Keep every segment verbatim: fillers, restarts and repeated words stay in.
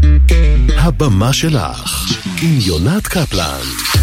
הבמה שלך עם יונת קפלן.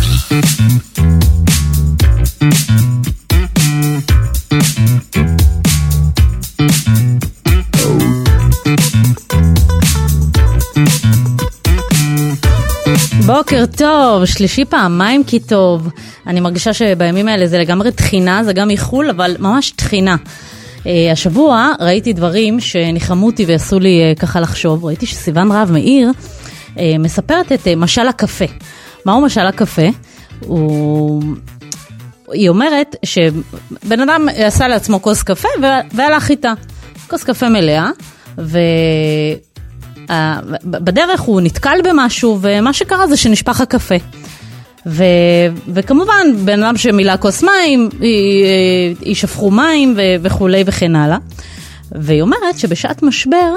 בוקר טוב, שלישי פעמיים כי טוב. אני מרגישה שבימים האלה זה לגמרי תחינה, זה גם איחול, אבל ממש תחינה. השבוע ראיתי דברים שניחמו אותי ועשו לי ככה לחשוב. ראיתי שסיוון רהב מאיר מספרת את משל הקפה. מהו משל הקפה? הוא... היא אומרת שבן אדם עשה לעצמו כוס קפה והלך איתה. כוס קפה מלאה, ו... בדרך הוא נתקל במשהו, ומה שקרה זה שנשפך הקפה. ו... וכמובן, בן אדם שמילא כוס מים, ישפכו מים ו... וכולי וכן הלאה. והיא אומרת שבשעת משבר,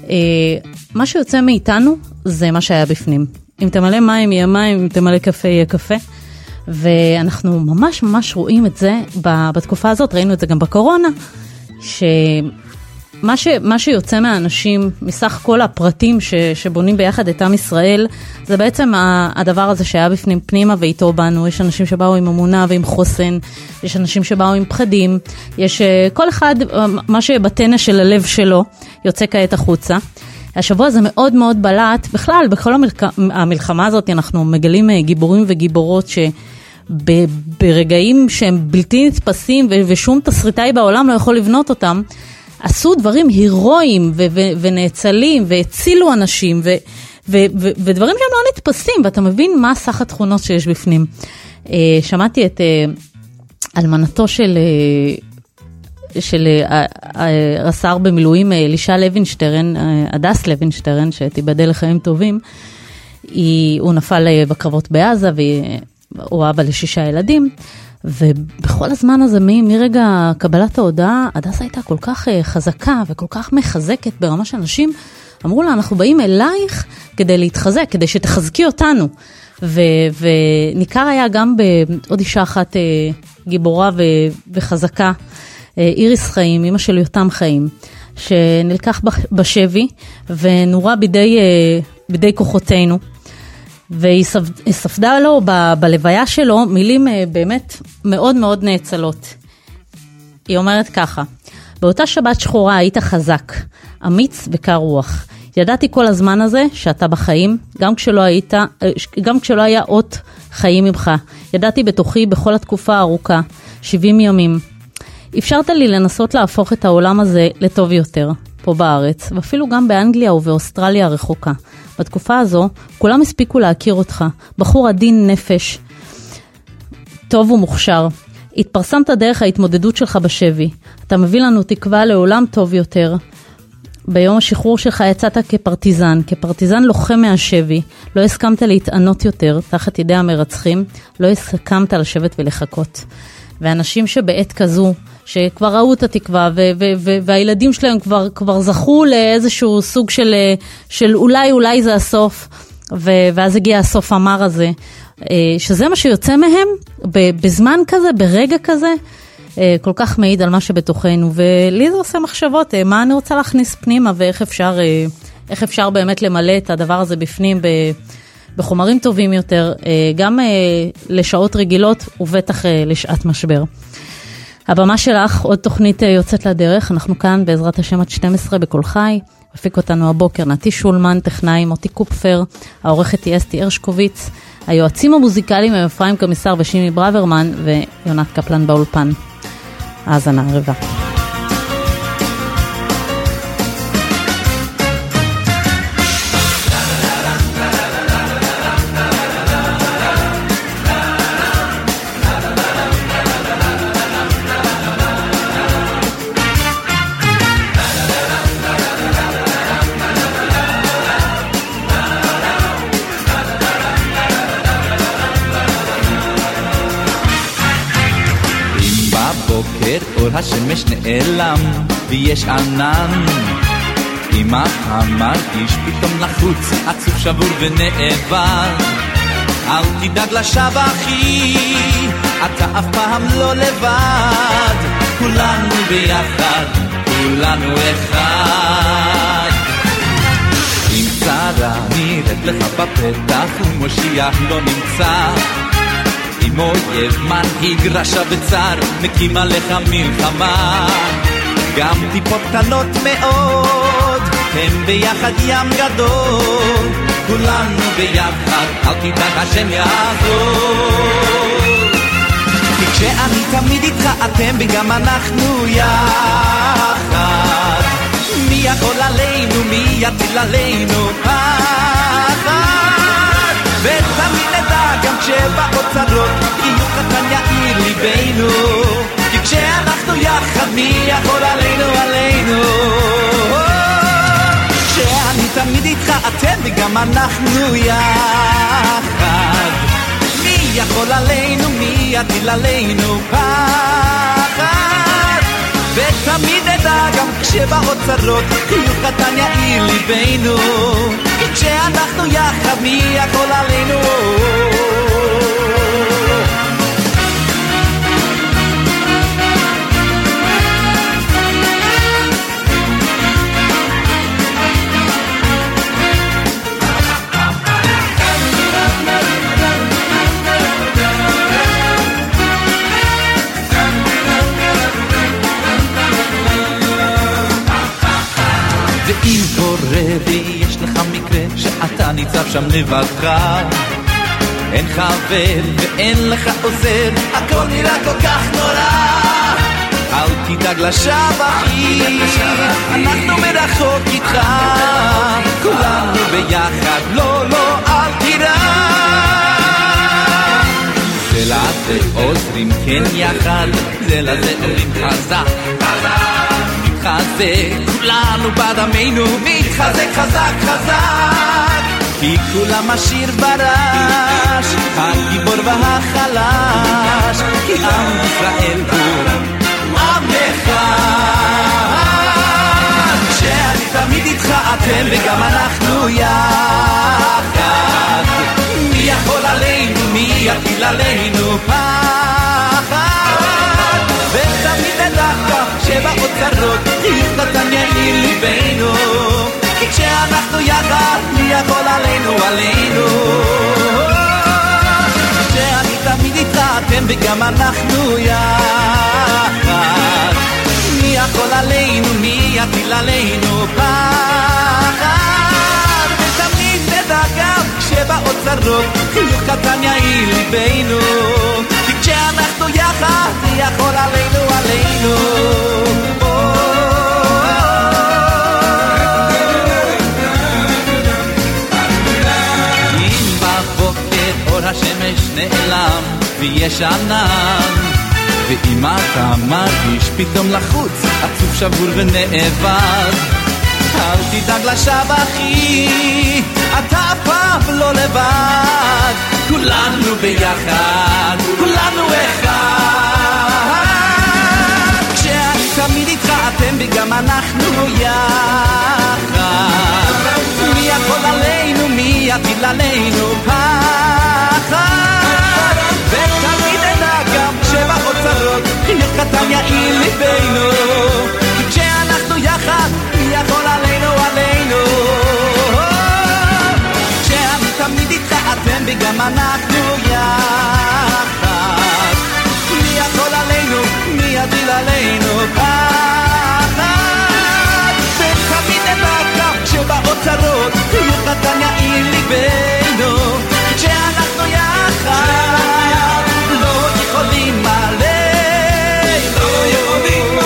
מה שיוצא מאיתנו זה מה שהיה בפנים. אם תמלא מים יהיה מים, אם תמלא קפה יהיה קפה. ואנחנו ממש ממש רואים את זה בתקופה הזאת, ראינו את זה גם בקורונה, ש... מה, ש, מה שיוצא מהאנשים, מסך כל הפרטים ש, שבונים ביחד את עם ישראל, זה בעצם הדבר הזה שהיה בפנים פנימה ואיתו בנו. יש אנשים שבאו עם אמונה ועם חוסן, יש אנשים שבאו עם פחדים, יש כל אחד, מה שבטנא של הלב שלו, יוצא כעת החוצה. השבוע זה מאוד מאוד בלט, בכלל, בכל המלח, המלחמה הזאת אנחנו מגלים גיבורים וגיבורות שברגעים שהם בלתי נתפסים ושום תסריטאי בעולם לא יכול לבנות אותם, עשו דברים הירואיים ו- ו- ונאצלים והצילו אנשים ו- ו- ו- ודברים שהם לא נתפסים, ואתה מבין מה סך התכונות שיש בפנים. Uh, שמעתי את uh, אלמנתו של, uh, של uh, uh, רס"ר במילואים uh, אלישע לוינשטרן, uh, הדס לוינשטרן, שתיבדל לחיים טובים. היא, הוא נפל uh, בקרבות בעזה והוא אבא לשישה ילדים. ובכל הזמן הזה, מ- מרגע קבלת ההודעה, הדס הייתה כל כך uh, חזקה וכל כך מחזקת ברמה שאנשים אמרו לה, אנחנו באים אלייך כדי להתחזק, כדי שתחזקי אותנו. ו- וניכר היה גם בעוד אישה אחת uh, גיבורה ו- וחזקה, uh, איריס חיים, אמא של יותם חיים, שנלקח בשבי ונורה בידי, uh, בידי כוחותינו. והיא ספדה לו ב- בלוויה שלו מילים באמת מאוד מאוד נאצלות. היא אומרת ככה, באותה שבת שחורה היית חזק, אמיץ וקר רוח. ידעתי כל הזמן הזה שאתה בחיים, גם כשלא היית, גם כשלא היה אות חיים ממך. ידעתי בתוכי בכל התקופה הארוכה, שבעים ימים. אפשרת לי לנסות להפוך את העולם הזה לטוב יותר, פה בארץ, ואפילו גם באנגליה ובאוסטרליה הרחוקה. בתקופה הזו, כולם הספיקו להכיר אותך, בחור עדין נפש, טוב ומוכשר. התפרסמת דרך ההתמודדות שלך בשבי. אתה מביא לנו תקווה לעולם טוב יותר. ביום השחרור שלך יצאת כפרטיזן, כפרטיזן לוחם מהשבי. לא הסכמת להתענות יותר תחת ידי המרצחים, לא הסכמת לשבת ולחכות. ואנשים שבעת כזו, שכבר ראו את התקווה, ו- ו- ו- והילדים שלהם כבר, כבר זכו לאיזשהו סוג של, של אולי, אולי זה הסוף, ו- ואז הגיע הסוף המר הזה, שזה מה שיוצא מהם, בזמן כזה, ברגע כזה, כל כך מעיד על מה שבתוכנו, ולי זה עושה מחשבות, מה אני רוצה להכניס פנימה, ואיך אפשר, איך אפשר באמת למלא את הדבר הזה בפנים, ב- בחומרים טובים יותר, גם לשעות רגילות, ובטח לשעת משבר. הבמה שלך, עוד תוכנית יוצאת לדרך, אנחנו כאן בעזרת השם עד שתים עשרה בכל חי, הפיק אותנו הבוקר נתי שולמן, טכנאי מוטי קופפר, העורכת היא אסתי הרשקוביץ, היועצים המוזיקליים הם אפרים קמיסר ושימי ברוורמן, ויונת קפלן באולפן. האזנה ערבה. אור השמש נעלם ויש ענן, אמא המרגיש פתאום לחוץ, עצוב שבור ונאבד. אל תדאג לשווא אחי, אתה אף פעם לא לבד, כולנו ביחד, כולנו אחד. אם צרה נראית לך בפתח ומושיח לא נמצא אם אויב מנהיג רשע וצר מקים עליך מלחמה גם טיפות קטנות מאוד הם ביחד ים גדול כולנו ביחד אל תדאג השם יעזור כי כשאני תמיד איתך אתם וגם אנחנו יחד מי יכול עלינו מי יטיל עלינו פחד ותמיד נדע גם כשבאות צרות חיוך קטן יאיר ליבנו כי כשאנחנו יחד מי יכול עלינו עלינו כשאני תמיד איתך אתם וגם אנחנו יחד מי יכול עלינו מי יטיל עלינו פחד ותמיד נדע גם כשבאות צרות חיוך קטן יאיר ליבנו כי כשאנחנו יחד מי יכול עלינו ואם קורה ויש לך מקרה שאתה ניצב שם לבדך אין חבר ואין לך עוזר הכל נראה כל כך נורא אל תדאג לשווא אחי אנחנו מרחוק איתך כולנו ביחד לא לא אל תירא זה לזה עוזרים כן יחד זה לזה עולים חזק מתחזק כולנו בדמנו מתחזק חזק חזק כי כולם השיר ברש הגיבור והחלש כי עם ישראל הוא עם אחד כשאני תמיד איתך אתם וגם אנחנו יחד מי יכול עלינו מי יטיל עלינו פחד ותמיד נדע שבאות צרות חיוך קטן יאיר ליבנו כי כשאנחנו יחד מי יכול עלינו עלינו כשאני תמיד איתך אתם וגם אנחנו יחד מי יכול עלינו מי יטיל עלינו פחד ותמיד נדע גם כשבאות צרות חיוך קטן יאיר ליבנו כי כשאנחנו יחד מי יכול עלינו עלינו אם בבוקר אור השמש נעלם ויש ענן ואם אתה מרגיש פתאום לחוץ עצוב שבור ונאבד אל תדאג לשווא אחי אתה פעם לא לבד כולנו ביחד כולנו אחד כשאני תמיד איתך אתם וגם אנחנו יחד מי יכול עלינו מי יטיל עלינו פחד ותמיד נדע גם כשבאות צרות חיוך קטן יאיר ליבנו כי כשאנחנו יחד מי יכול עלינו עלינו כשאני תמיד איתך אתם וגם אנחנו יחד מי יכול עלינו מי יטיל עלינו פחד ותמיד נדע גם כשבאות צרות חיוך קטן יאיר ליבנו כשאנחנו יחד לא יכולים עלינו לא יכולים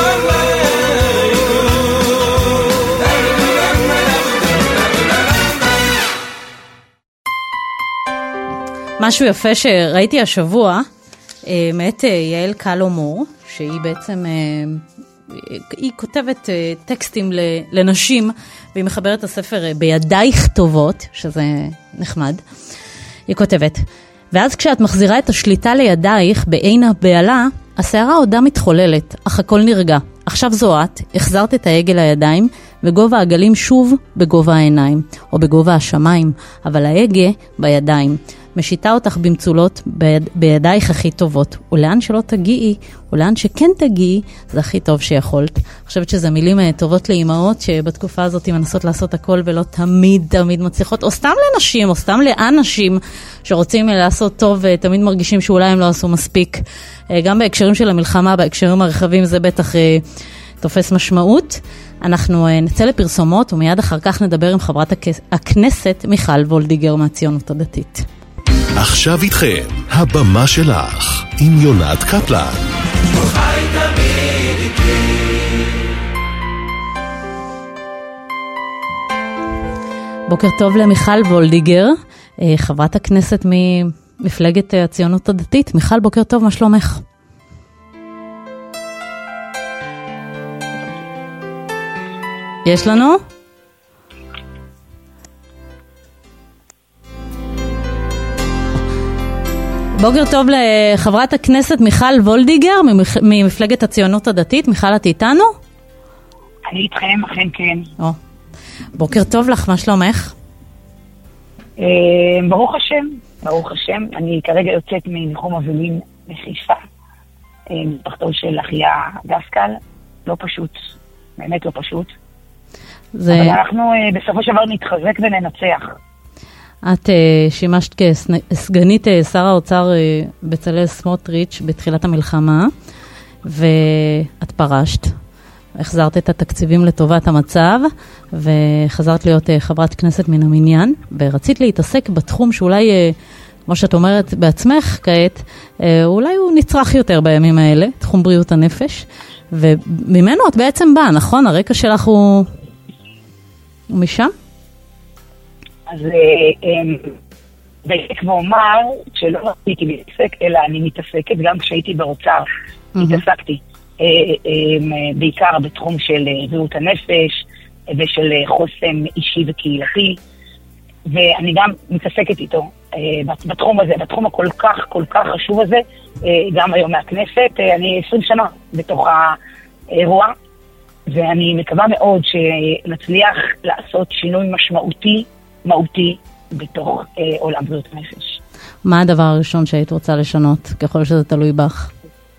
משהו יפה שראיתי השבוע מאת יעל קלומור, שהיא בעצם היא כותבת טקסטים לנשים והיא מחברת את הספר בידייך טובות, שזה נחמד. היא כותבת: ואז כשאת מחזירה את השליטה לידייך בעין הבעלה, השערה עודה מתחוללת, אך הכל נרגע. עכשיו זו את, החזרת את העגל לידיים, וגובה הגלים שוב בגובה העיניים, או בגובה השמיים, אבל ההגה בידיים. משיתה אותך במצולות ביד, בידייך הכי טובות. ולאן שלא תגיעי, ולאן שכן תגיעי, זה הכי טוב שיכולת. אני חושבת שזה מילים טובות לאימהות, שבתקופה הזאת מנסות לעשות הכל ולא תמיד, תמיד מצליחות, או סתם לנשים, או סתם לאנשים שרוצים לעשות טוב, ותמיד מרגישים שאולי הם לא עשו מספיק. גם בהקשרים של המלחמה, בהקשרים הרחבים, זה בטח תופס משמעות. אנחנו נצא לפרסומות, ומיד אחר כך נדבר עם חברת הכנסת מיכל וולדיגר מהציונות הדתית. עכשיו איתכם, הבמה שלך, עם יונת קפלן. בוקר טוב למיכל וולדיגר, חברת הכנסת ממפלגת הציונות הדתית. מיכל, בוקר טוב, מה שלומך? יש לנו? בוקר טוב לחברת הכנסת מיכל וולדיגר ממפלגת הציונות הדתית. מיכל, את איתנו? אני איתכם, אכן כן. או. בוקר טוב לך, מה שלומך? ברוך השם, ברוך השם. אני כרגע יוצאת מניחום אבלים מחיפה, משפחתו של אחיה דסקל. לא פשוט, באמת לא פשוט. זה... אבל אנחנו בסופו של דבר נתחזק וננצח. את שימשת כסגנית שר האוצר בצלאל סמוטריץ' בתחילת המלחמה, ואת פרשת. החזרת את התקציבים לטובת המצב, וחזרת להיות חברת כנסת מן המניין, ורצית להתעסק בתחום שאולי, כמו שאת אומרת בעצמך כעת, אולי הוא נצרך יותר בימים האלה, תחום בריאות הנפש, וממנו את בעצם באה, נכון? הרקע שלך הוא... ומשם? אז בעצם ואומר שלא רציתי להתעסק, אלא אני מתעסקת, גם כשהייתי באוצר, התעסקתי בעיקר בתחום של בריאות הנפש ושל חוסן אישי וקהילתי, ואני גם מתעסקת איתו בתחום הזה, בתחום הכל כך כל כך חשוב הזה, גם היום מהכנסת. אני עשרים שנה בתוך האירוע, ואני מקווה מאוד שנצליח לעשות שינוי משמעותי, מהותי, בתוך אה, עולם בריאות הנפש. מה הדבר הראשון שהיית רוצה לשנות, ככל שזה תלוי בך?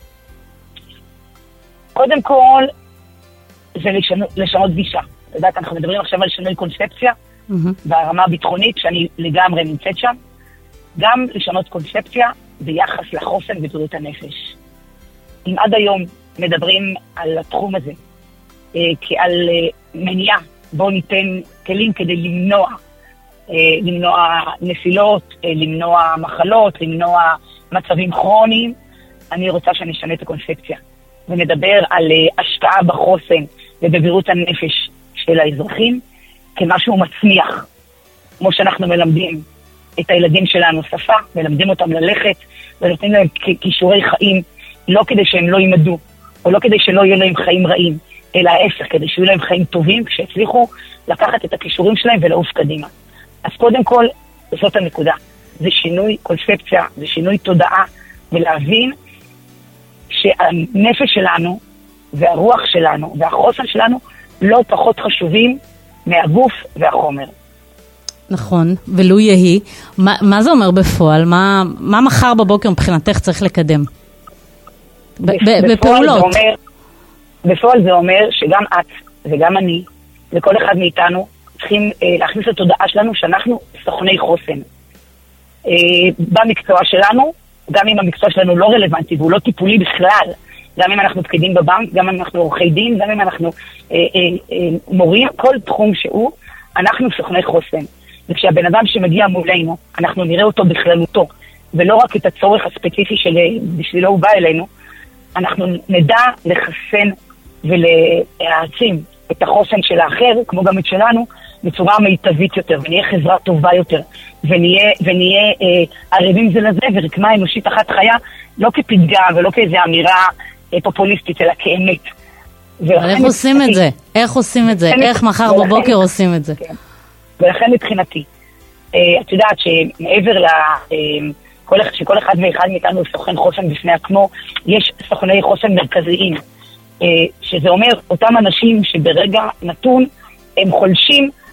קודם כל, זה לשנות, לשנות גישה. אתה יודעת, אנחנו מדברים עכשיו על שינוי קונספציה, mm-hmm. והרמה הביטחונית, שאני לגמרי נמצאת שם, גם לשנות קונספציה ביחס לחוסן ובריאות הנפש. אם עד היום מדברים על התחום הזה, כעל מניעה, בואו ניתן כלים כדי למנוע, למנוע נפילות, למנוע מחלות, למנוע מצבים כרוניים. אני רוצה שנשנה את הקונספציה, ונדבר על השקעה בחוסן ובבריאות הנפש של האזרחים, כמשהו מצמיח, כמו שאנחנו מלמדים את הילדים שלנו שפה, מלמדים אותם ללכת, ונותנים להם כישורי חיים, לא כדי שהם לא יימדו, או לא כדי שלא יהיו להם חיים רעים, אלא ההפך, כדי שיהיו להם חיים טובים, כשהצליחו לקחת את הכישורים שלהם ולעוף קדימה. אז קודם כל, זאת הנקודה. זה שינוי קונספציה, זה שינוי תודעה, ולהבין שהנפש שלנו, והרוח שלנו, והחוסן שלנו, לא פחות חשובים מהגוף והחומר. נכון, ולו יהי. מה, מה זה אומר בפועל? מה, מה מחר בבוקר מבחינתך צריך לקדם? ב- ב- בפעולות. זה אומר, בפועל זה אומר שגם את וגם אני, וכל אחד מאיתנו, צריכים אה, להכניס לתודעה שלנו שאנחנו סוכני חוסן. אה, במקצוע שלנו, גם אם המקצוע שלנו לא רלוונטי, והוא לא טיפולי בכלל, גם אם אנחנו פקידים בבנק, גם אם אנחנו עורכי דין, גם אם אנחנו אה, אה, אה, מורים, כל תחום שהוא, אנחנו סוכני חוסן. וכשהבן אדם שמגיע מולנו, אנחנו נראה אותו בכללותו, ולא רק את הצורך הספציפי שבשבילו הוא בא אלינו, אנחנו נדע לחסן ולהעצים את החוסן של האחר, כמו גם את שלנו, בצורה מיטבית יותר, ונהיה חברה טובה יותר, ונהיה, ונהיה אה, ערבים זה לזה, ורקמה אנושית אחת חיה, לא כפתגה ולא כאיזו אמירה אה, פופוליסטית, אלא כאמת. איך עושים את זה? איך עושים את זה? איך מחר בבוקר עושים את זה? ולכן מבחינתי, את יודעת שמעבר שכל אחד ואחד מאיתנו סוכן חוסן בפני עצמו, יש סוכני חוסן מרכזיים, שזה אומר אותם אנשים שברגע נתון הם חולשים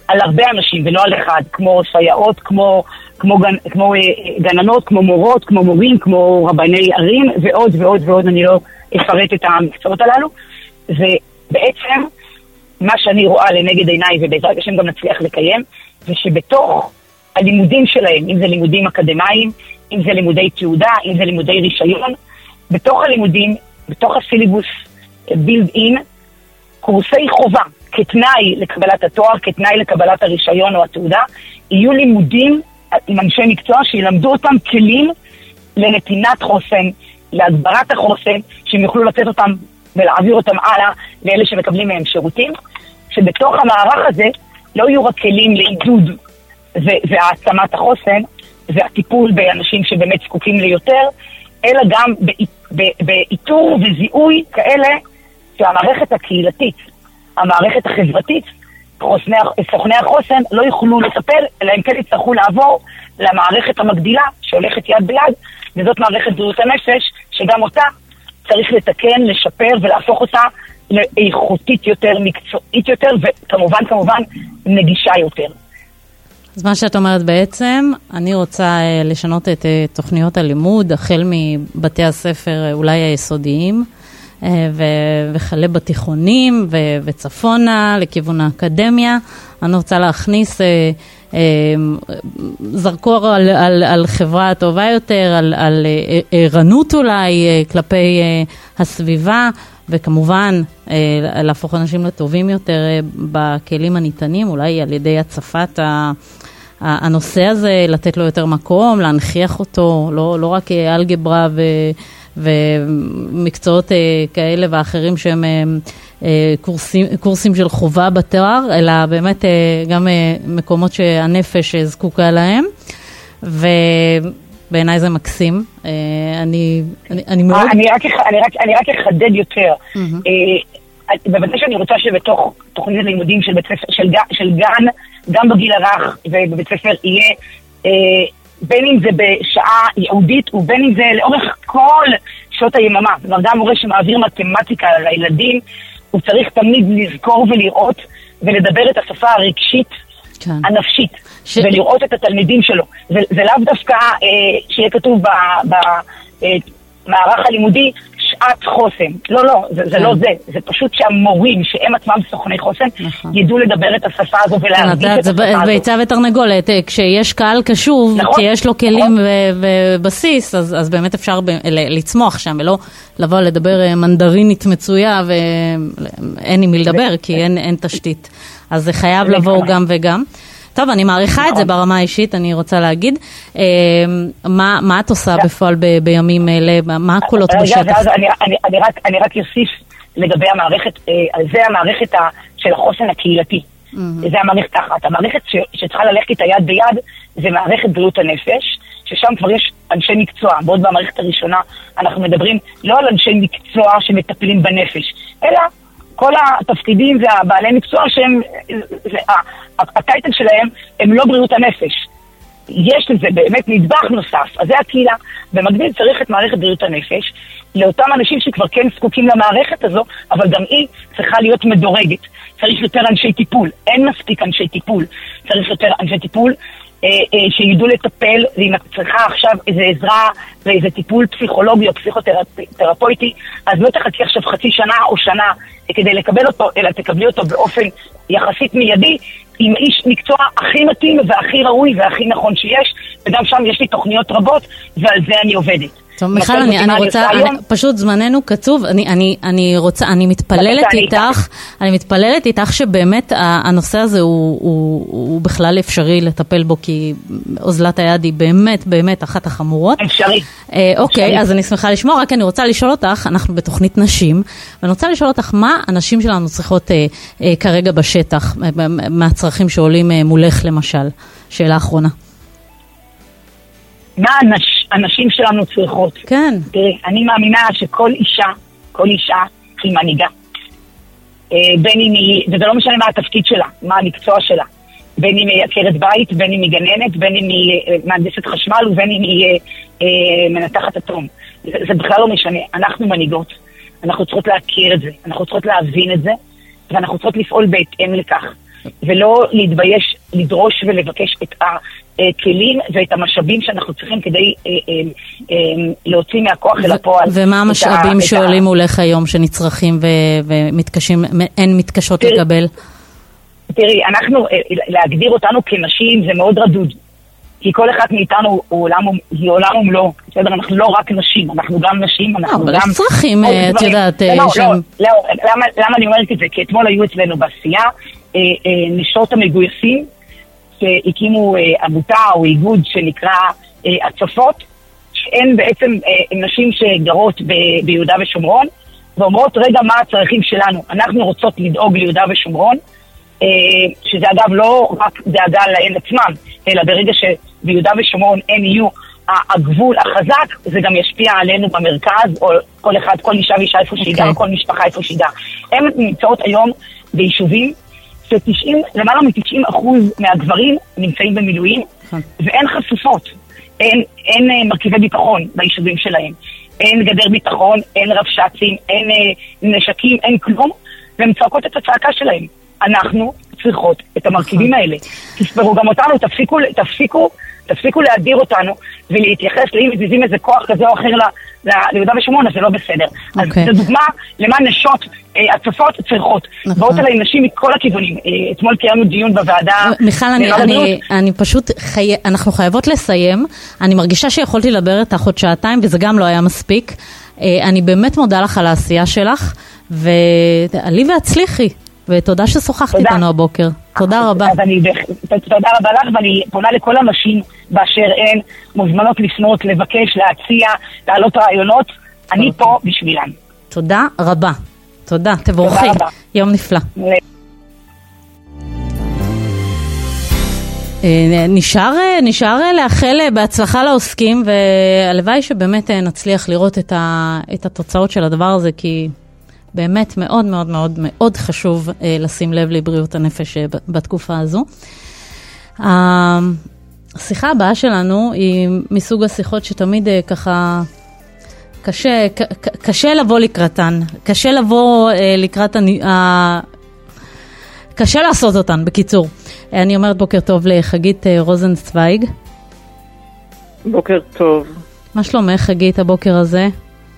על הרבה אנשים ולא על אחד, כמו סייעות, כמו, כמו, גנ, כמו גננות, כמו מורות, כמו מורים, כמו רבני ערים, ועוד ועוד ועוד, אני לא אפרט את המקצועות הללו. ובעצם, מה שאני רואה לנגד עיניי, ובעזרת השם גם נצליח לקיים, זה שבתוך הלימודים שלהם, אם זה לימודים אקדמיים, אם זה לימודי תעודה, אם זה לימודי רישיון, בתוך הלימודים, בתוך הסיליבוס בילד אין, קורסי חובה, כתנאי לקבלת התואר, כתנאי לקבלת הרישיון או התעודה, יהיו לימודים עם אנשי מקצוע שילמדו אותם כלים לנתינת חוסן, להגברת החוסן, שהם יוכלו לתת אותם ולהעביר אותם הלאה לאלה שמקבלים מהם שירותים, שבתוך המערך הזה לא יהיו רק כלים לעידוד והעצמת החוסן, והטיפול באנשים שבאמת זקוקים ליותר, אלא גם באיתור וזיהוי כאלה שהמערכת הקהילתית, המערכת החברתית, סוכני החוסן לא יוכלו לטפל, אלא אם כן יצטרכו לעבור למערכת המגדילה שהולכת יד ביד, וזאת מערכת בריאות הנפש, שגם אותה צריך לתקן, לשפר ולהפוך אותה לאיכותית יותר, מקצועית יותר, וכמובן כמובן נגישה יותר. אז מה שאת אומרת בעצם, אני רוצה לשנות את תוכניות הלימוד, החל מבתי הספר אולי היסודיים, וחלה בתיכונים וצפונה לכיוון האקדמיה. אני רוצה להכניס זרקור על, על, על חברה טובה יותר, על, על ערנות אולי כלפי הסביבה, וכמובן להפוך אנשים לטובים יותר בכלים הניתנים, אולי על ידי הצפת הנושא הזה, לתת לו יותר מקום, להנכיח אותו, לא, לא רק אלגברה ו... ומקצועות כאלה ואחרים שהם קורסים, קורסים של חובה בתואר, אלא באמת גם מקומות שהנפש זקוקה להם, ובעיניי זה מקסים. אני, אני, אני מאוד... אני רק, אני רק, אני רק אחדד יותר. בוודאי שאני רוצה שבתוך תוכנית הלימודים של בית ספר, של, של גן, גם בגיל הרך ובבית ספר יהיה בין אם זה בשעה ייעודית ובין אם זה לאורך כל שעות היממה. זאת אומרת, גם מורה שמעביר מתמטיקה לילדים, הוא צריך תמיד לזכור ולראות ולדבר את השפה הרגשית, כן. הנפשית, ש... ולראות את התלמידים שלו. זה, זה לאו דווקא אה, שיהיה כתוב במערך הלימודי שעת חוסן. לא, לא, זה, כן. זה לא זה. זה פשוט שהמורים, שהם עצמם סוכני חוסן, נכון. ידעו לדבר את השפה הזו ולהרגיש כן, את השפה הזו. זה ביצה ותרנגולת. כשיש קהל קשוב, נכון. כי יש לו כלים נכון. ובסיס, אז, אז באמת אפשר ב- לצמוח שם, ולא לבוא לדבר מנדרינית מצויה, ואין עם מי לדבר, כי אין, אין תשתית. אז זה חייב לבוא גם וגם. טוב, אני מעריכה את זה ברמה האישית, אני רוצה להגיד. מה, מה את עושה בפועל ב, בימים אלה? מה הקולות בשטח? אני, אני, אני רק, אני רק יוסיף לגבי המערכת, זה המערכת של החוסן הקהילתי. זה המערכת תחת. המערכת שצריכה ללכת איתה יד ביד, זה מערכת בריאות הנפש, ששם כבר יש אנשי מקצוע. בעוד במערכת הראשונה אנחנו מדברים לא על אנשי מקצוע שמטפלים בנפש, אלא כל התפקידים והבעלי מקצוע שהם, הטייטל שלהם הם לא בריאות הנפש. יש לזה באמת נדבך נוסף, אז זה הקהילה. במקביל צריך את מערכת בריאות הנפש, לאותם אנשים שכבר כן זקוקים למערכת הזו, אבל גם היא צריכה להיות מדורגת. צריך יותר אנשי טיפול, אין מספיק אנשי טיפול. צריך יותר אנשי טיפול אה, אה, שידעו לטפל, ואם את צריכה עכשיו איזו עזרה ואיזה טיפול פסיכולוגי או פסיכותרפויטי, אז לא תחכי עכשיו חצי שנה או שנה כדי לקבל אותו, אלא תקבלי אותו באופן יחסית מיידי, עם איש מקצוע הכי מתאים והכי ראוי והכי נכון שיש, וגם שם יש לי תוכניות רבות, ועל זה אני עובדת. טוב, מיכל, אני, אני רוצה, אני, פשוט זמננו קצוב, אני, אני, אני רוצה, אני מתפללת איתך, אני מתפללת איתך שבאמת הנושא הזה הוא, הוא, הוא בכלל אפשרי לטפל בו, כי אוזלת היד היא באמת, באמת אחת החמורות. אפשרי. אה, אוקיי, אפשרי. אז אני שמחה לשמוע, רק אני רוצה לשאול אותך, אנחנו בתוכנית נשים, ואני רוצה לשאול אותך, מה הנשים שלנו צריכות אה, אה, כרגע בשטח, אה, מהצרכים שעולים אה, מולך למשל? שאלה אחרונה. מה הנשים שלנו צריכות? כן. תראי, אני מאמינה שכל אישה, כל אישה היא מנהיגה. בין אם היא, וזה לא משנה מה התפקיד שלה, מה המקצוע שלה. בין אם היא עקרת בית, בין אם היא גננת, בין אם היא מהנדסת חשמל, ובין אם היא מנתחת אטום. זה, זה בכלל לא משנה. אנחנו מנהיגות. אנחנו צריכות להכיר את זה. אנחנו צריכות להבין את זה, ואנחנו צריכות לפעול בהתאם לכך. ולא להתבייש, לדרוש ולבקש את הכלים ואת המשאבים שאנחנו צריכים כדי אה, אה, אה, להוציא מהכוח אל הפועל. ומה המשאבים שעולים מולך היום שנצרכים ומתקשים, הן מתקשות לקבל? תראי, אנחנו, להגדיר אותנו כנשים זה מאוד רדוד. כי כל אחד מאיתנו הוא עולם, היא עולם ומלוא. בסדר, אנחנו לא רק נשים, אנחנו גם נשים, אנחנו גם... אבל יש צרכים, את יודעת... למה אני אומרת את זה? כי אתמול היו אצלנו בעשייה נשות המגויסים שהקימו עמותה או איגוד שנקרא הצפות, שהן בעצם נשים שגרות ביהודה ושומרון, ואומרות, רגע, מה הצרכים שלנו? אנחנו רוצות לדאוג ליהודה ושומרון, שזה אגב לא רק דאגה להן עצמם, אלא ברגע שביהודה ושומרון הם יהיו הגבול החזק, זה גם ישפיע עלינו במרכז, או כל אחד, כל אישה ואישה איפה שידע, okay. כל משפחה איפה שידע. הן נמצאות היום ביישובים ש-תשעים, למעלה מ-תשעים אחוז מהגברים נמצאים במילואים, okay. ואין חשופות, אין, אין מרכיבי ביטחון ביישובים שלהם. אין גדר ביטחון, אין רבש"צים, אין נשקים, אין כלום, והן צועקות את הצעקה שלהם. אנחנו צריכות את המרכיבים האלה. תספרו גם אותנו, תפסיקו, תפסיקו, תפסיקו להדיר אותנו ולהתייחס לאם מזיזים איזה כוח כזה או אחר ליהודה ושומרון, אז זה לא בסדר. אז זו דוגמה למה נשות הצפות צריכות. באות אליי נשים מכל הכיוונים. אתמול קיימנו דיון בוועדה. מיכל, אני פשוט, אנחנו חייבות לסיים. אני מרגישה שיכולתי לדבר איתך עוד שעתיים, וזה גם לא היה מספיק. אני באמת מודה לך על העשייה שלך, ועלי והצליחי. ותודה ששוחחת איתנו הבוקר. תודה רבה. תודה רבה לך, ואני פונה לכל הנשים באשר הן מוזמנות לפנות, לבקש, להציע, להעלות רעיונות. אני פה בשבילן. תודה רבה. תודה, תבורכי. יום נפלא. נשאר, נשאר לאחל בהצלחה לעוסקים, והלוואי שבאמת נצליח לראות את התוצאות של הדבר הזה, כי... באמת מאוד מאוד מאוד מאוד חשוב אה, לשים לב לבריאות הנפש אה, בתקופה הזו. השיחה הבאה שלנו היא מסוג השיחות שתמיד אה, ככה קשה, ק, ק, קשה לבוא לקראתן, קשה לבוא אה, לקראת, אה, קשה לעשות אותן, בקיצור. אה, אני אומרת בוקר טוב לחגית אה, רוזנצוויג. בוקר טוב. מה שלומך חגית הבוקר הזה?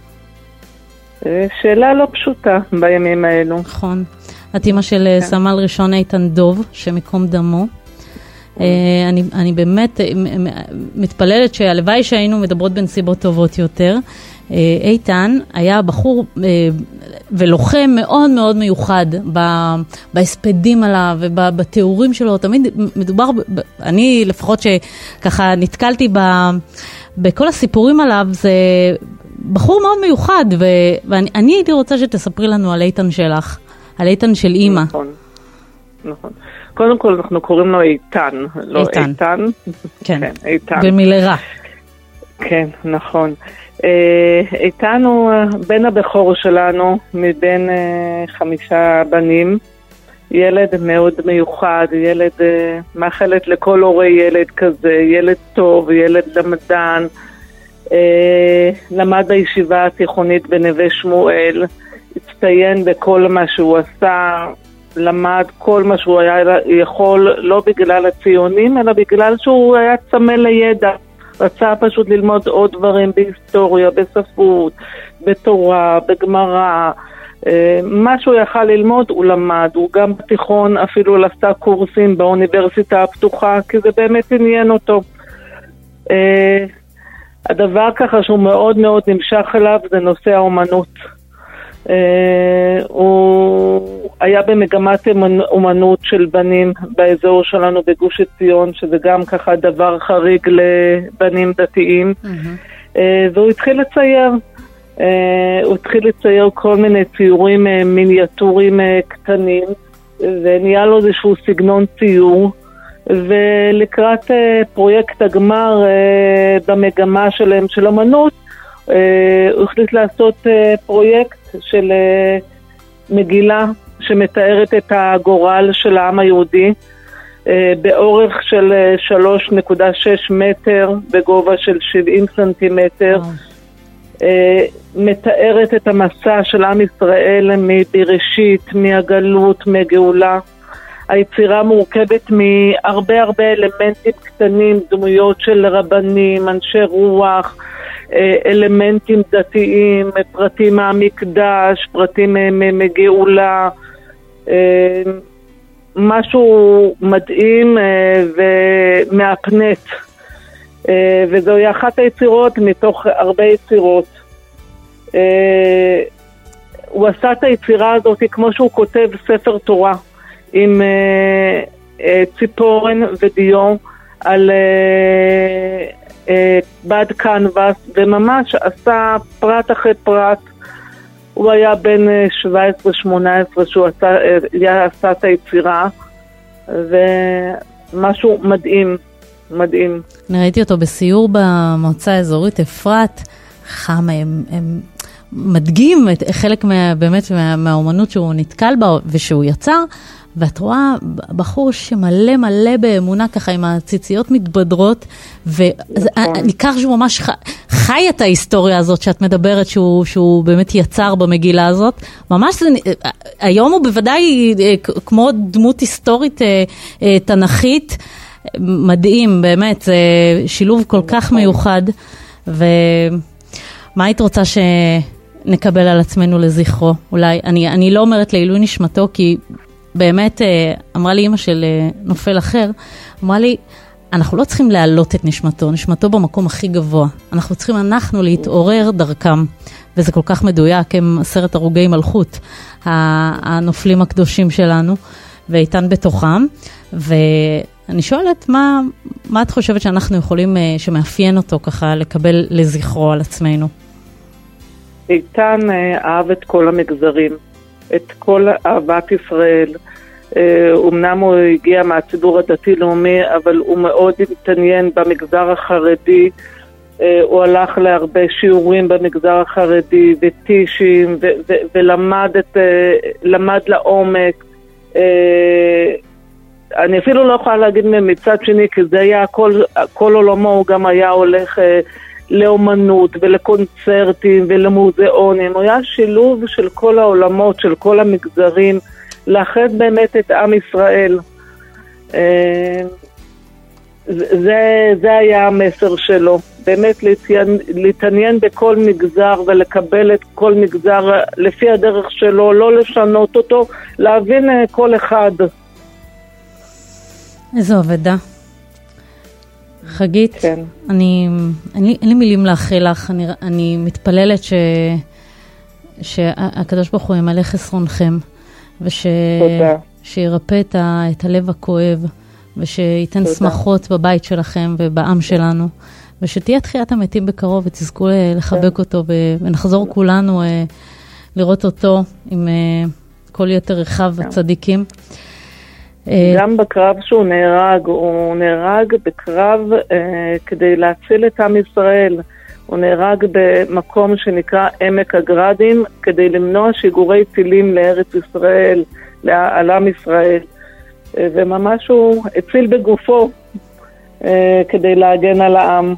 שאלה לא פשוטה בימים האלו. נכון. את אימא של כן. סמל ראשון איתן דוב, שמקום דמו. Mm. אני, אני באמת מתפללת שהלוואי שהיינו מדברות בנסיבות טובות יותר. איתן היה בחור ולוחם מאוד מאוד מיוחד בהספדים עליו ובתיאורים שלו. תמיד מדובר, אני לפחות שככה נתקלתי בכל הסיפורים עליו, זה... בחור מאוד מיוחד, ו... ואני אני הייתי רוצה שתספרי לנו על איתן שלך, על איתן של אימא. נכון, נכון. קודם כל אנחנו קוראים לו איתן, לא איתן. איתן. כן, כן איתן. במילרה. כן, נכון. איתן הוא בן הבכור שלנו, מבין חמישה בנים, ילד מאוד מיוחד, ילד מאחלת לכל הורי ילד כזה, ילד טוב, ילד למדן, למד בישיבה התיכונית בנווה שמואל, הצטיין בכל מה שהוא עשה, למד כל מה שהוא היה יכול, לא בגלל הציונים, אלא בגלל שהוא היה צמא לידע. רצה פשוט ללמוד עוד דברים בהיסטוריה, בספרות, בתורה, בגמרא, מה שהוא יכל ללמוד הוא למד. הוא גם בתיכון אפילו עשה קורסים באוניברסיטה הפתוחה, כי זה באמת עניין אותו. הדבר ככה שהוא מאוד מאוד נמשך אליו זה נושא האומנות. Uh, הוא היה במגמת אומנות של בנים באזור שלנו בגוש עציון, שזה גם ככה דבר חריג לבנים דתיים. mm-hmm. uh, והוא התחיל לצייר uh, הוא התחיל לצייר כל מיני ציורים uh, מיניאטורים uh, קטנים, ונהיה לו איזשהו סגנון ציור, ולקראת uh, פרויקט הגמר uh, במגמה שלהם של אומנות, uh, הוא החליט לעשות uh, פרויקט של uh, מגילה שמתארת את הגורל של העם היהודי, uh, באורך של uh, שלוש נקודה שש מטר, בגובה של שבעים סנטימטר, uh, מתארת את המסע של עם ישראל מבראשית, מהגלות, מגאולה. היצירה מורכבת מהרבה הרבה אלמנטים קטנים, דמויות של רבנים, אנשי רוח, אלמנטים דתיים, פרטים מהמקדש, פרטים מגאולה, משהו מדהים ומהפנט. וזוהי אחת היצירות מתוך הרבה יצירות. הוא עשה את היצירה הזאת כמו שהוא כותב ספר תורה, עם ציפורן ודיו על בד קנבס, וממש עשה פרט אחרי פרט. הוא היה בן שבע עשרה שמונה עשרה שהוא עשה, עשה את היצירה, ומשהו מדהים, מדהים. אני ראיתי אותו בסיור במועצה האזורית אפרת, חם, הם, הם מדגים את חלק מה, באמת מה, מהאומנות שהוא נתקל בה ושהוא יצר, ואת רואה בחור שמלא מלא באמונה ככה עם הציציות מתבדרות, וניכר שהוא ממש חי את ההיסטוריה הזאת שאת מדברת, שהוא, שהוא באמת יצר במגילה הזאת. ממש זה, היום הוא בוודאי כמו דמות היסטורית תנכית, מדהים, באמת, זה שילוב כל כך מיוחד. ומה היית רוצה שנקבל על עצמנו לזכרו? אולי, אני, אני לא אומרת לעילוי נשמתו, כי באמת אמרה לי אמא של נופל אחר, אמרה לי, אנחנו לא צריכים להעלות את נשמתו, נשמתו במקום הכי גבוה. אנחנו צריכים אנחנו להתעורר דרכם. וזה כל כך מדויק, הם עשרת הרוגי מלכות, הנופלים הקדושים שלנו, ואיתן בתוכם. ואני שואלת, מה, מה את חושבת שאנחנו יכולים, שמאפיין אותו ככה, לקבל לזכרו על עצמנו? איתן אהב את כל המגזרים, את כל אהבת ישראל. אמנם הוא הגיע מהציבור הדתי-לאומי, אבל הוא מאוד התעניין במגזר החרדי. הוא הלך להרבה שיעורים במגזר החרדי וטישים, ו- ו- ולמד את, למד לעומק. אני אפילו לא יכולה להגיד מצד שני, כי זה היה כל, כל עולמו, הוא גם היה הולך לאומנות ולקונצרטים ולמוזיאונים. הוא היה שילוב של כל העולמות, של כל המגזרים, לאחד באמת את עם ישראל. זה, זה היה המסר שלו, באמת להתעניין, להתעניין בכל מגזר ולקבל את כל מגזר לפי הדרך שלו, לא לשנות אותו, להבין כל אחד. איזו עבודה. חגית, כן. אני, אני, אין לי מילים לאחל לך, אני, אני מתפללת ש, שהקדוש ברוך הוא ימלא חסרונכם, וש, שירפא את, ה, את הלב הכואב, ושייתן תודה. שמחות בבית שלכם ובעם שלנו, ושתהיה תחיית המתים בקרוב ותזכו לחבק כן. אותו, ונחזור כולנו לראות אותו עם כל יתר רחב כן. הצדיקים. גם בקרב שהוא נהרג, הוא נהרג בקרב אה, כדי להציל את עם ישראל. הוא נהרג במקום שנקרא עמק הגרדים, כדי למנוע שיגורי טילים לארץ ישראל, על עם ישראל. אה, וממש הוא הציל בגופו אה, כדי להגן על העם.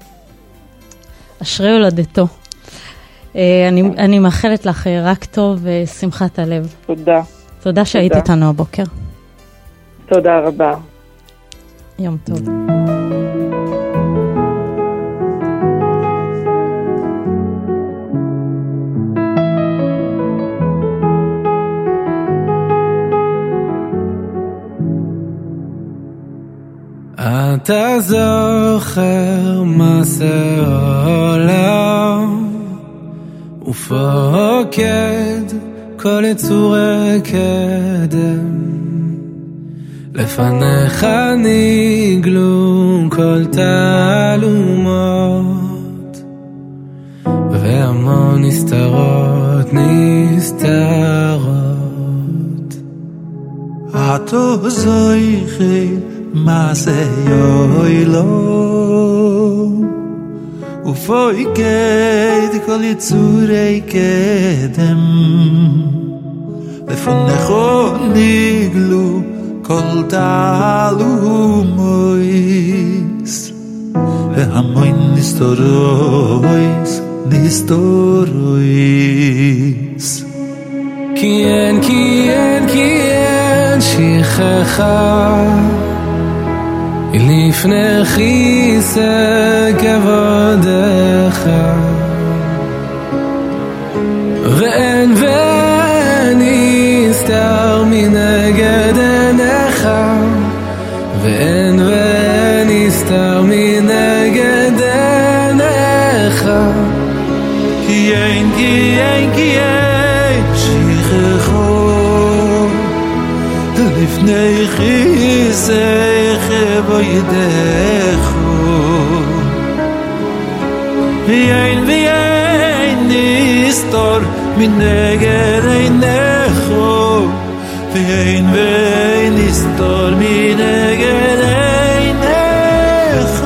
אשרי הולדתו. אה, אני, אני מאחלת לך רק טוב ושמחת הלב. תודה. תודה שהיית תודה. איתנו הבוקר. תודה רבה. יום טוב. אתה זוכר מעשה עולם ופוקד כל יצורי קדם, לפניך נגלו כל תעלומות והמון נסתרות נסתרות. אתה זוכר מעשה יוילו ופוקד כל יצורי קדם, לפניך נגלו כל תעלומויס והמון נסתרויס נסתרויס. כי אין, כי אין, כי אין שכחה לפני כיסא כבודך, ואין ואין נסתר מנגד עיניך, ואין ואין נסתר מנגד עיניך, כי אין, כי אין, כי אין שכחה לפני כיסא כבודך, ואין ואין נסתר מנגד עיניך, ואין ואין נסתר מנגד עיניך.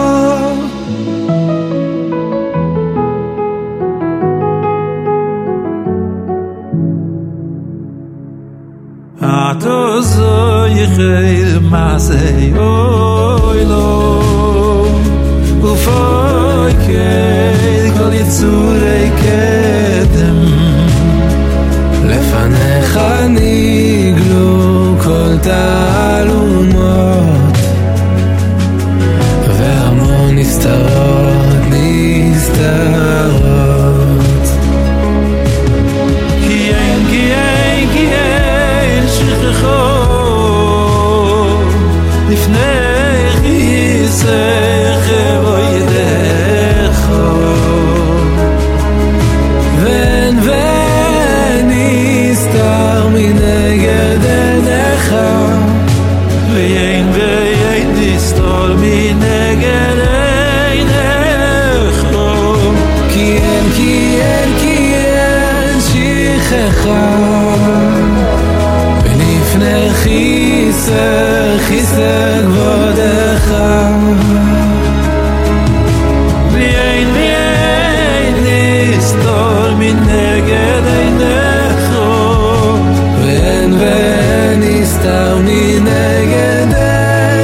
אתה זויכל מעשי אוילום, ופוקד כל יצורי קדם, לפניך נגלו כל תעלומות, והמון נסתרות נסתרות, כי אין, כי אין, כי אין שכחה לפני כיסא כבודך, ואין ואין נסתר מנגד עיניך, ואין ואין נסתר מנגד עיניך, כי אין, כי אין, כי אין שכחה ולפני כיסא, כיסא כבודך, ואין ואין נסתר מנגד עיניך, ואין ואין נסתר מנגד עיניך.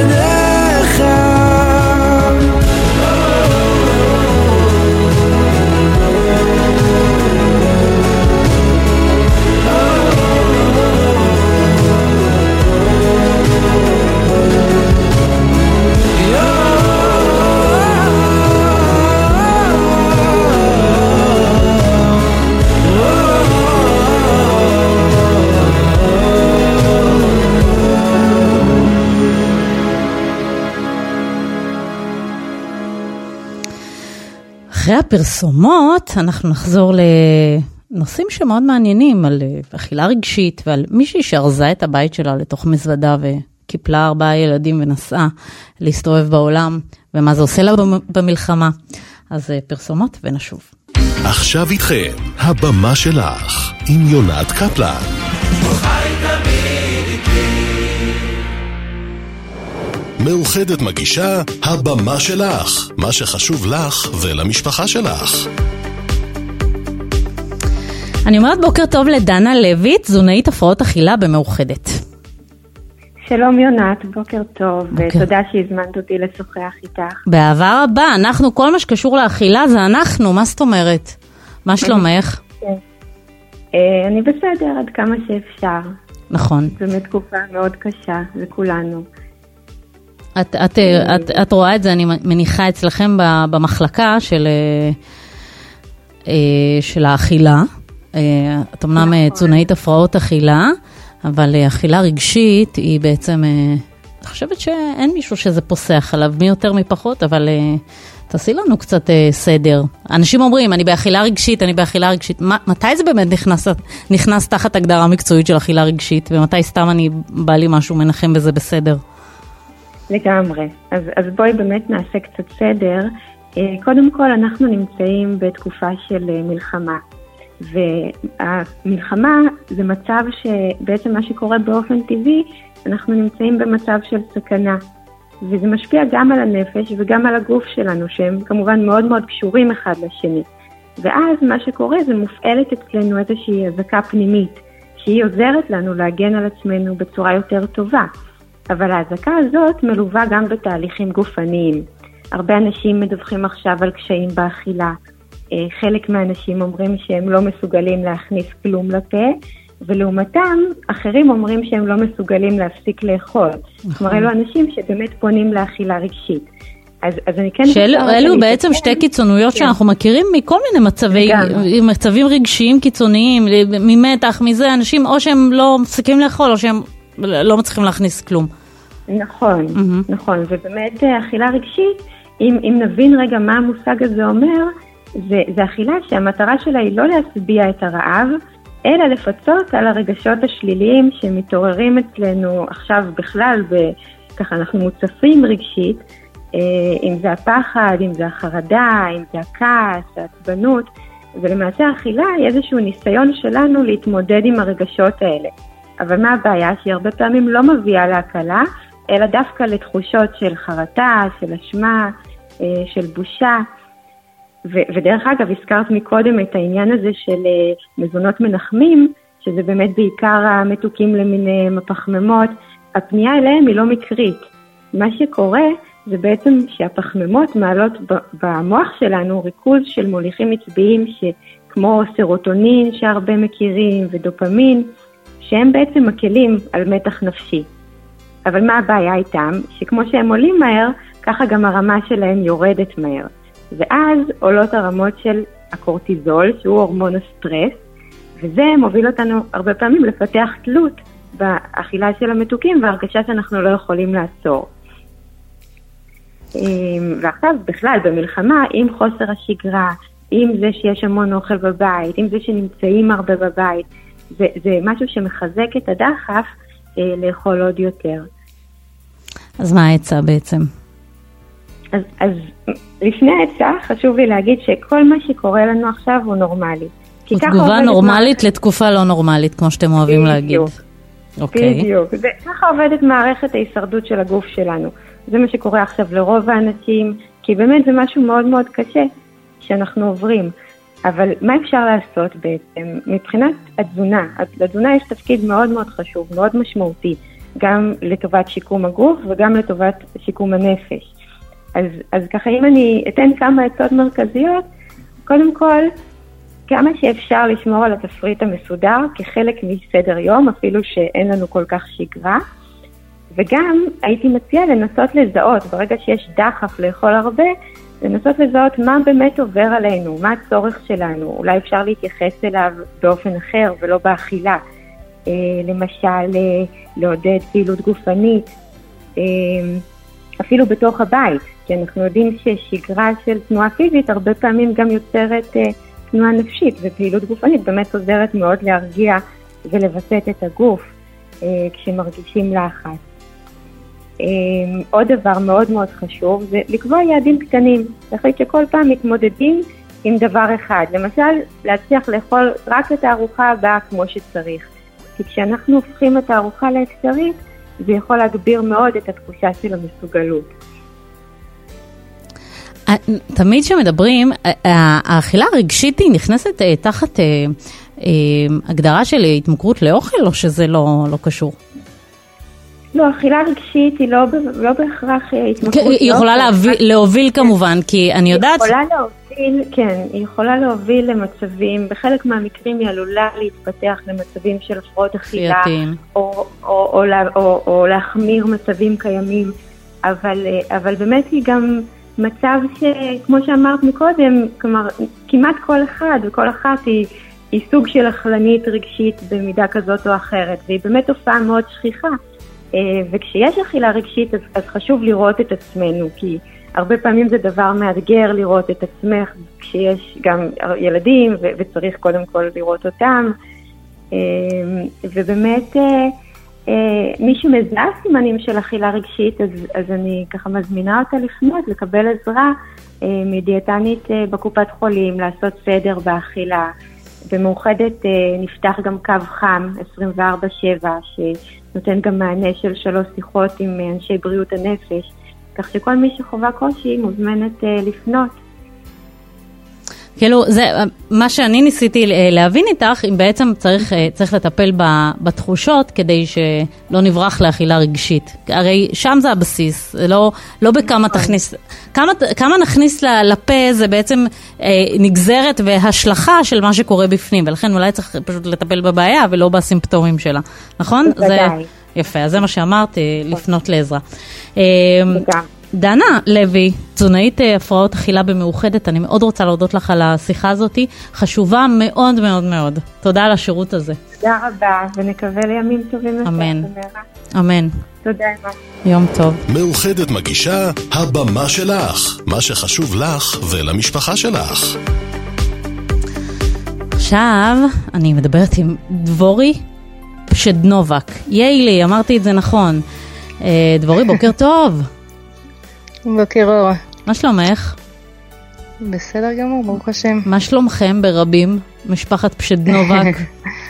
אחרי הפרסומות אנחנו נחזור לנושאים שמאוד מעניינים, על אכילה רגשית ועל מישהי שארזה את הבית שלה לתוך מזוודה וקיפלה ארבעה ילדים ונסעה להסתובב בעולם, ומה זה עושה לה במלחמה. אז פרסומות ונשוב. עכשיו איתכם, הבמה שלך, עם יונת קפלן. מאוחדת מגישה, הבמה שלך, מה שחשוב לך ולמשפחה שלך. אני אומרת בוקר טוב לדנה לויט, תזונאית הפרעות אכילה במאוחדת. שלום יונת, בוקר טוב, בוקר. ותודה שהזמנת אותי לשוחח איתך. באהבה רבה, אנחנו, כל מה שקשור לאכילה זה אנחנו, מה זאת אומרת? מה שלומך? אני בסדר, עד כמה שאפשר. נכון. זו מתקופה מאוד קשה, זה כולנו. את, את, את, את רואה את זה, אני מניחה אצלכם במחלקה של, של האכילה. את אמנם תזונאית הפרעות אכילה, אבל אכילה רגשית היא בעצם, אני חושבת שאין מישהו שזה פוסח עליו, מי יותר מפחות, אבל תעשי לנו קצת סדר. אנשים אומרים, אני באכילה רגשית, אני באכילה רגשית. מתי זה באמת נכנס, נכנס תחת הגדרה מקצועית של אכילה רגשית, ומתי סתם אני בא לי משהו מנחם בזה בסדר? לגמרי. אז, אז בואי באמת נעשה קצת סדר. קודם כל, אנחנו נמצאים בתקופה של מלחמה. והמלחמה זה מצב שבעצם מה שקורה באופן טבעי, אנחנו נמצאים במצב של סכנה. וזה משפיע גם על הנפש וגם על הגוף שלנו, שהם כמובן מאוד מאוד קשורים אחד לשני. ואז מה שקורה זה מופעלת אצלנו איזושהי הזקה פנימית, שהיא עוזרת לנו להגן על עצמנו בצורה יותר טובה. אבל ההזקה הזאת מלווה גם בתהליכים גופניים. הרבה אנשים מדווחים עכשיו על קשיים באכילה. חלק מהאנשים אומרים שהם לא מסוגלים להכניס כלום לפה, ולעומתם, אחרים אומרים שהם לא מסוגלים להפסיק לאכול. כלומר, אלו אנשים שבאמת פונים לאכילה רגשית. אז, אז אני כן... שאלו בעצם שתי קיצוניות כן. שאנחנו מכירים מכל מיני מצבי, מצבים רגשיים קיצוניים, ממתח, מזה, אנשים או שהם לא מפסיקים לאכול, או שהם לא מצליחים להכניס כלום. נכון, mm-hmm. נכון, ובאמת אכילה רגשית, אם, אם נבין רגע מה המושג הזה אומר, זה, זה אכילה שהמטרה שלה היא לא להשביע את הרעב, אלא לפצות על הרגשות השליליים שמתעוררים אצלנו עכשיו בכלל, וככה אנחנו מוצפים רגשית, אם זה הפחד, אם זה החרדה, אם זה הכעס, העצבנות, ולמעשה האכילה היא איזשהו ניסיון שלנו להתמודד עם הרגשות האלה. אבל מה הבעיה? שהיא הרבה פעמים לא מביאה להקלה, אלא דווקא לתחושות של חרטה, של אשמה, של בושה. ו- ודרך אגב, הזכרת מקודם את העניין הזה של מזונות מנחמים, שזה באמת בעיקר המתוקים למיניהם, הפחמימות. הפנייה אליהם היא לא מקרית. מה שקורה זה בעצם שהפחמימות מעלות במוח שלנו ריכוז של מוליכים עצביים כמו סרוטונין שהרבה מכירים ודופמין, שהם בעצם מקלים על מתח נפשי. אבל מה הבעיה איתם? שכמו שהם עולים מהר, ככה גם הרמה שלהם יורדת מהר. ואז עולות הרמות של הקורטיזול, שהוא הורמון הסטרס, וזה מוביל אותנו הרבה פעמים לפתח תלות באכילה של המתוקים וההרגשה שאנחנו לא יכולים לעצור. ועכשיו בכלל במלחמה עם חוסר השגרה, עם זה שיש המון אוכל בבית, עם זה שנמצאים הרבה בבית, זה, זה משהו שמחזק את הדחף אה, לאכול עוד יותר. אז מה העצה בעצם? אז, אז לפני העצה חשוב לי להגיד שכל מה שקורה לנו עכשיו הוא נורמלי. הוא תגובה נורמלית מה... לתקופה לא נורמלית, כמו שאתם אוהבים להגיד. אוקיי. בדיוק. זה, ככה עובדת מערכת ההישרדות של הגוף שלנו. זה מה שקורה עכשיו לרוב האנשים, כי באמת זה משהו מאוד מאוד קשה שאנחנו עוברים. אבל מה אפשר לעשות בעצם? מבחינת התזונה, לתזונה יש תפקיד מאוד מאוד חשוב, מאוד משמעותי, גם לטובת שיקום הגוף וגם לטובת שיקום הנפש. אז, אז ככה אם אני אתן כמה עצות מרכזיות, קודם כל, כמה שאפשר לשמור על התפריט המסודר כחלק מסדר יום, אפילו שאין לנו כל כך שגרה, וגם הייתי מציעה לנסות לזהות, ברגע שיש דחף לאכול הרבה, לנסות לזהות מה באמת עובר עלינו, מה הצורך שלנו, אולי אפשר להתייחס אליו באופן אחר ולא באכילה, אה, למשל אה, לעודד פעילות גופנית, אה, אפילו בתוך הבית, כי אנחנו יודעים ששגרה של תנועה פיזית הרבה פעמים גם יוצרת אה, תנועה נפשית, ופעילות גופנית באמת עוזרת מאוד להרגיע ולבסט את הגוף אה, כשמרגישים לחץ. עוד דבר מאוד מאוד חשוב זה לקבוע יעדים קטנים, להחליט שכל פעם מתמודדים עם דבר אחד, למשל להצליח לאכול רק את הארוחה הבאה כמו שצריך, כי כשאנחנו הופכים את הארוחה לאפשרית זה יכול להגביר מאוד את התחושה של המסוגלות. תמיד שמדברים, האכילה הרגשית היא נכנסת תחת הגדרה של התמכרות לאוכל או שזה לא, לא קשור? לא, אכילה רגשית היא לא, לא בהכרח התמכרות. היא יכולה להוביל, להוביל כמובן, כי אני יודעת... היא יכולה להוביל, כן, היא יכולה להוביל למצבים, בחלק מהמקרים היא עלולה להתפתח למצבים של הפרעות אכילה, או, או, או, או, או להחמיר מצבים קיימים, אבל, אבל באמת היא גם מצב שכמו שאמרת מקודם, כלומר, כמעט כל אחד וכל אחת היא, היא סוג של אכלנית רגשית במידה כזאת או אחרת, והיא באמת תופעה מאוד שכיחה. וכשיש אכילה רגשית אז, אז חשוב לראות את עצמנו, כי הרבה פעמים זה דבר מאתגר לראות את עצמך כשיש גם ילדים ו- וצריך קודם כל לראות אותם, ובאמת מי שמזהה סימנים של אכילה רגשית אז, אז אני ככה מזמינה אותה לפנות לקבל עזרה מדיאטנית בקופת חולים, לעשות סדר באכילה. במאוחדת נפתח גם קו חם עשרים וארבע שבע שנותן גם מענה של שלוש שיחות עם אנשי בריאות הנפש, כך שכל מי שחווה קושי מוזמנת לפנות. כאילו, זה, מה שאני ניסיתי להבין איתך, אם בעצם צריך, צריך לטפל בתחושות כדי שלא נברח לאכילה רגשית. הרי שם זה הבסיס, לא, לא בכמה תכניס, כמה, כמה נכניס לפה זה בעצם נגזרת והשלכה של מה שקורה בפנים, ולכן אולי צריך פשוט לטפל בבעיה ולא בסימפטומים שלה. נכון? זה יפה, אז זה מה שאמרת, לפנות לעזרה. דנה לוי, תזונאית הפרעות אכילה במאוחדת, אני מאוד רוצה להודות לך על השיחה הזאת, חשובה מאוד מאוד מאוד. תודה על השירות הזה. תודה רבה, ונקווה לימים טובים יותר. אמן. אמן. תודה רבה. יום טוב. מאוחדת מגישה, הבמה שלך, מה שחשוב לך ולמשפחה שלך. עכשיו אני מדברת עם דבורי פשדנובק. ייילי, אמרתי את זה נכון. דבורי, בוקר טוב. בוקר אור. מה שלומך? בסדר גמור, ברוך השם. מה שלומכם ברבים, משפחת פשדנובק?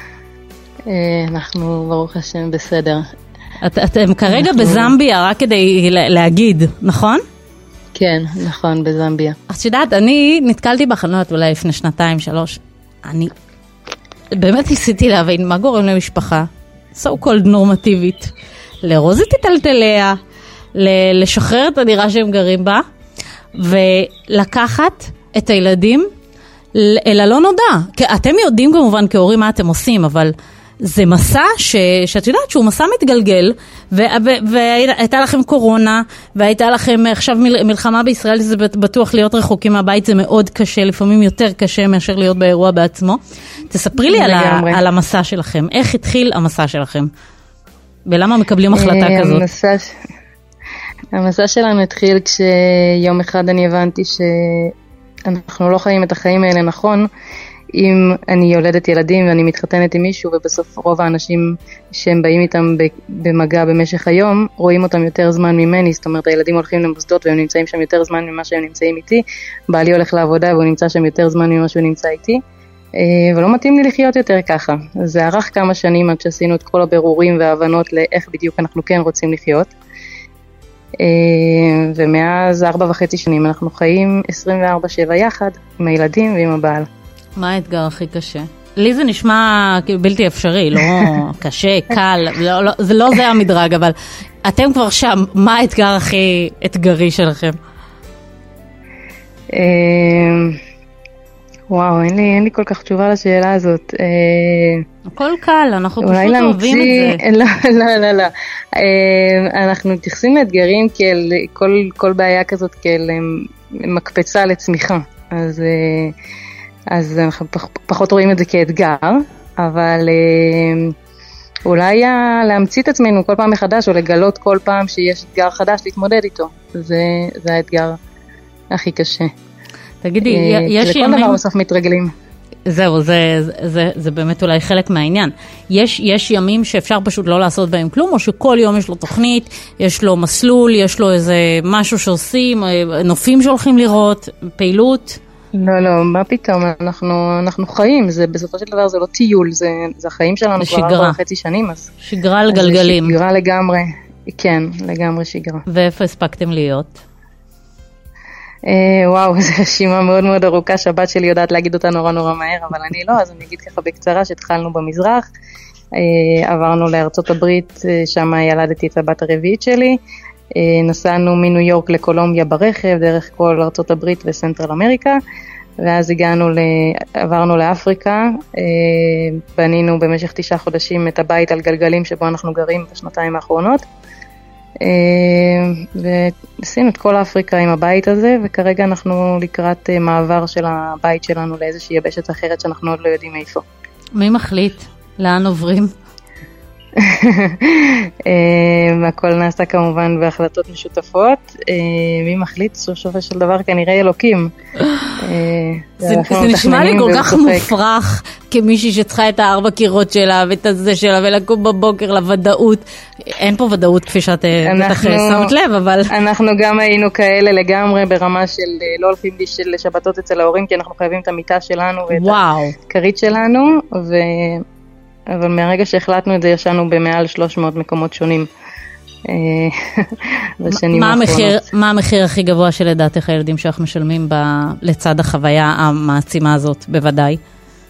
אנחנו ברוך השם בסדר. את, אתם כרגע אנחנו... בזמביה, רק כדי להגיד, נכון? כן, נכון, בזמביה. את יודעת, אני נתקלתי בחנות אולי לפני שנתיים, שלוש. אני באמת ניסיתי להבין מה גורם למשפחה, so called נורמטיבית, לרוז את טלטליה, לשחרר את הדירה שהם גרים בה, ולקחת את הילדים אל הלא נודע. אתם יודעים כמובן כהורים מה אתם עושים, אבל זה מסע ש, שאת יודעת שהוא מסע מתגלגל, ו, ו, והייתה לכם קורונה, והייתה לכם עכשיו מלחמה בישראל, זה בטוח להיות רחוקים מהבית, זה מאוד קשה, לפעמים יותר קשה מאשר להיות באירוע בעצמו. תספרי לי על, ה, על המסע שלכם, איך התחיל המסע שלכם? ולמה מקבלים החלטה כזאת? המסע, המסע שלנו התחיל כשיום אחד אני הבנתי שאנחנו לא חיים את החיים האלה נכון, אם אני יולדת ילדים ואני מתחתנת עם מישהו, ובסוף רוב האנשים שהם באים איתם במגע במשך היום, רואים אותם יותר זמן ממני, זאת אומרת הילדים הולכים למוסדות והם נמצאים שם יותר זמן ממה שהם נמצאים איתי, בעלי הולך לעבודה והוא נמצא שם יותר זמן ממה שהוא נמצא איתי, ולא מתאים לי לחיות יותר ככה. זה ערך כמה שנים עד שעשינו את כל הבירורים וההבנות לאיך בדיוק אנחנו כן רוצים לחיות, ומאז ארבע וחצי שנים אנחנו חיים עשרים וארבע שבע יחד עם הילדים ועם הבעל. מה האתגר הכי קשה? לי זה נשמע בלתי אפשרי, לא קשה, קל, לא, לא, זה לא זה המדרג, אבל אתם כבר שם, מה האתגר הכי אתגרי שלכם? וואו, אין לי, אין לי כל כך תשובה לשאלה הזאת. הכל קל, אנחנו פשוט אוהבים את זה. לא, לא, לא, לא. אנחנו מתייחסים לאתגרים כאל, כל, כל בעיה כזאת כאל מקפצה לצמיחה. אז... אז אנחנו פחות רואים את זה כאתגר, אבל אולי להמציא את עצמנו כל פעם מחדש, או לגלות כל פעם שיש אתגר חדש להתמודד איתו. זה, זה האתגר הכי קשה. תגידי, יש ימים... לכל דבר בסוף מתרגלים. זהו, זה, זה, זה, זה באמת אולי חלק מהעניין. יש, יש ימים שאפשר פשוט לא לעשות בהם כלום, או שכל יום יש לו תוכנית, יש לו מסלול, יש לו איזה משהו שעושים, נופים שהולכים לראות, פעילות? לא, לא, מה פתאום, אנחנו, אנחנו חיים, זה, בסופו של דבר זה לא טיול, זה, זה החיים שלנו כבר ארבע וחצי שנים, אז... שגרה על גלגלים. אז שגרה לגמרי, כן, לגמרי שגרה. ואיפה הספקתם להיות? אה, וואו, זו רשימה מאוד מאוד ארוכה, שהבת שלי יודעת להגיד אותה נורא נורא מהר, אבל אני לא, אז אני אגיד ככה בקצרה שהתחלנו במזרח, אה, עברנו לארצות הברית, שם ילדתי את הבת הרביעית שלי, נסענו מניו יורק לקולומביה ברכב, דרך כל ארצות הברית וסנטרל אמריקה, ואז הגענו, עברנו לאפריקה, בנינו במשך תשעה חודשים את הבית על גלגלים שבו אנחנו גרים בשנתיים האחרונות, ועשינו את כל אפריקה עם הבית הזה, וכרגע אנחנו לקראת מעבר של הבית שלנו לאיזושהי יבשת אחרת שאנחנו עוד לא יודעים איפה. מי מחליט? לאן עוברים? הכל נעשה כמובן בהחלטות משותפות. מי מחליט? סוף של דבר כנראה אלוקים. זה נשמע לי כל כך מופרך כמישהי שצריכה את הארבע קירות שלה ואת הזה שלה ולקום בבוקר לוודאות. אין פה ודאות כפי שאת בטח שמת לב, אבל אנחנו גם היינו כאלה לגמרי ברמה של לא הולכים לשבתות אצל ההורים כי אנחנו חייבים את המיטה שלנו ואת הכרית שלנו, ו אבל מהרגע שהחלטנו את זה ישנו במעל שלוש מאות מקומות שונים בשנים מה האחרונות. המחיר, מה המחיר הכי גבוה שלדעתך הילדים שלך משלמים ב, לצד החוויה המעצימה הזאת, בוודאי?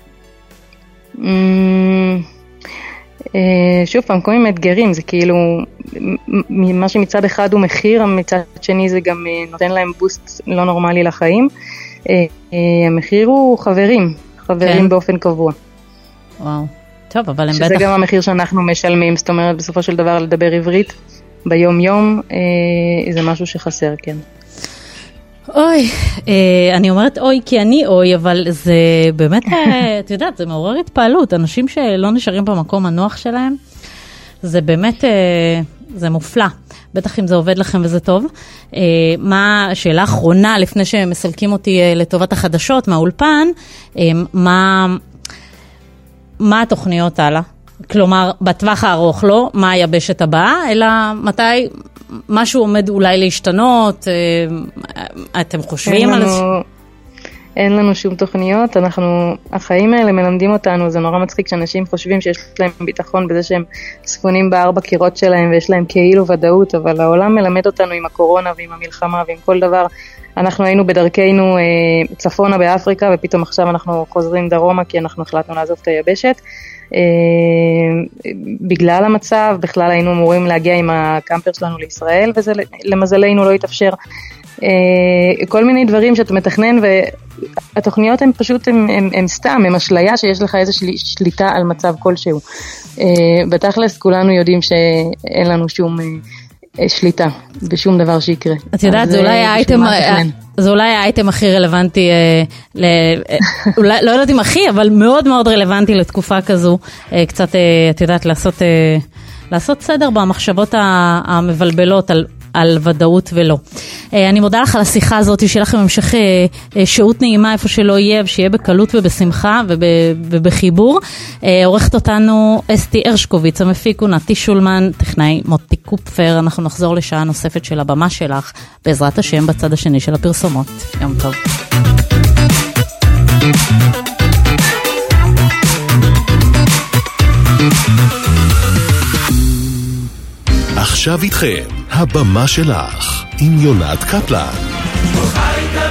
שוב פעם, כל מיני אתגרים, זה כאילו, מה שמצד אחד הוא מחיר, מצד שני זה גם נותן להם בוסט לא נורמלי לחיים. המחיר הוא חברים, חברים כן. באופן קבוע. וואו, טוב, אבל הם שזה בטח... שזה גם המחיר שאנחנו משלמים, זאת אומרת, בסופו של דבר לדבר עברית ביום יום, זה משהו שחסר, כן. אוי, אני אומרת אוי כי אני אוי, אבל זה באמת, את יודעת, זה מעורר התפעלות, אנשים שלא נשארים במקום הנוח שלהם, זה באמת, זה מופלא, בטח אם זה עובד לכם וזה טוב. מה, שאלה אחרונה, לפני שמסלקים אותי לטובת החדשות מהאולפן, מה, מה התוכניות הלאה? כלומר, בטווח הארוך לא, מה היבשת הבאה, אלא מתי... משהו עומד אולי להשתנות, אתם חושבים על זה? אין לנו שום תוכניות, אנחנו, החיים האלה מלמדים אותנו, זה נורא מצחיק שאנשים חושבים שיש להם ביטחון בזה שהם ספונים בארבע קירות שלהם ויש להם כאילו ודאות, אבל העולם מלמד אותנו עם הקורונה ועם המלחמה ועם כל דבר. אנחנו היינו בדרכנו צפונה באפריקה ופתאום עכשיו אנחנו חוזרים דרומה כי אנחנו החלטנו לעזוב את היבשת. בגלל המצב, בכלל היינו אמורים להגיע עם הקמפר שלנו לישראל, וזה למזלנו לא יתאפשר. כל מיני דברים שאתה מתכנן, והתוכניות הן פשוט, הן סתם, הן אשליה שיש לך איזושהי שליטה על מצב כלשהו. בתכלס כולנו יודעים שאין לנו שום שליטה בשום דבר שיקרה. את יודעת, זה אולי האייטם... זה אולי האייטם הכי רלוונטי, אולי, לא יודעת אם הכי, אבל מאוד מאוד רלוונטי לתקופה כזו, קצת, את יודעת, לעשות, לעשות סדר במחשבות המבלבלות על, על ודאות ולא. אני מודה לך על השיחה הזאת, שיהיה לכם המשך שהות נעימה איפה שלא יהיה, שיהיה בקלות ובשמחה ובחיבור. עורכת אותנו אסתי הרשקוביץ, המפיק הוא נתי שולמן, טכנאי מוטי קופפר. אנחנו נחזור לשעה נוספת של הבמה שלך, בעזרת השם בצד השני של הפרסומות. יום טוב. עכשיו איתכם, הבמה שלך, עם יונת קפלן.